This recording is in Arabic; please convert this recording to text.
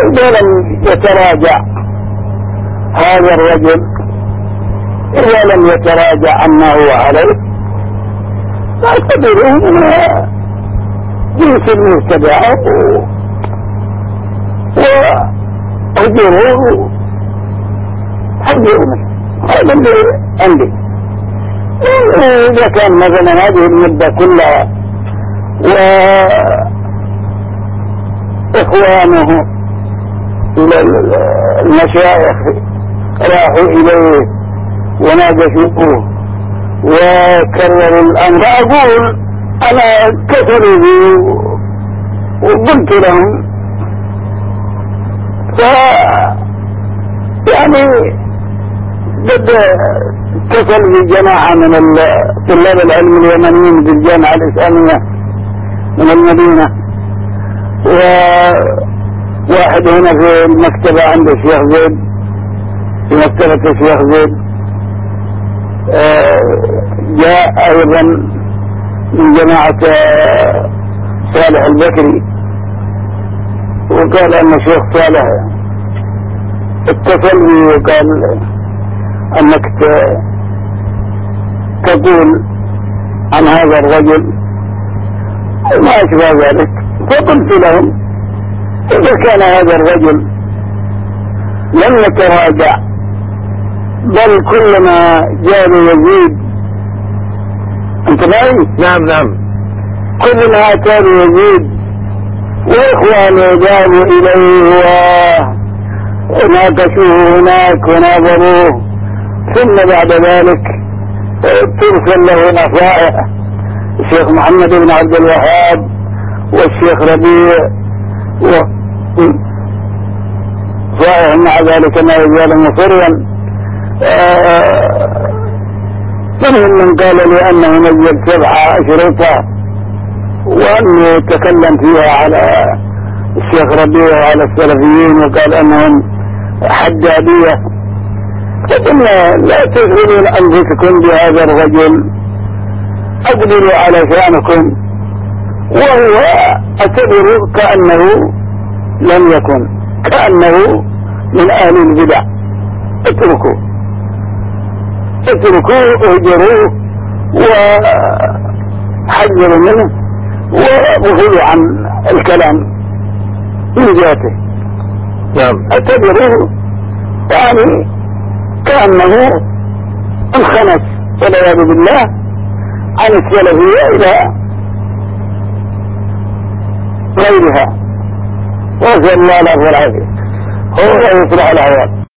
ولم يتراجع هذا الرجل، إذا لم يتراجع عما هو عليه فاعتبروه من جنس المتبعه وأجروه حجروا منه. هذا اللي عندي. إذا كان مثلا هذه المدة كلها وإخوانه المشايخ راحوا إليه وناقشوه وكرروا الأمر، أقول أنا كسروا بي وقلت لهم يعني قد اتصل بجماعة من طلاب العلم اليمنيين في الجامعة الإسلامية من المدينة، وواحد هنا في المكتبة عند الشيخ زيد في مكتبة الشيخ زيد جاء أيضا من جماعة صالح البكري وقال أن الشيخ صالح اتصل بي وقال أنك تقول عن هذا الرجل وما أشبه ذلك. فقلت لهم إذا كان هذا الرجل لم يتراجع بل كلما جاء يزيد، أنت معي؟ نعم نعم. كلما كان يزيد وإخوانه جاءوا إليه وناقشوه هناك وناظروه، ثم بعد ذلك ترسل له نصائح الشيخ محمد بن عبد الوهاب والشيخ ربيع صحيح مع ذلك ما يزال مصرا. منهم من قال لي أنه نزل 7 أشرطة وأنه تكلم فيها على الشيخ ربيع وعلى السلفيين وقال أنهم حدادية. فقلنا لا تشغلون أنفسكم بهذا الرجل، أقبلوا على شأنكم، وهو أعتبر كأنه لم يكن، كأنه من أهل البدع. اتركوه واهجروه وحذروا منه وغفلوا عن الكلام من ذاته. نعم. اعتبروه يعني كأنه انخنس والعياذ بالله عن السلفية إلى غيرها، وأسأل الله العافية والعافية. هو يصلح الحياة.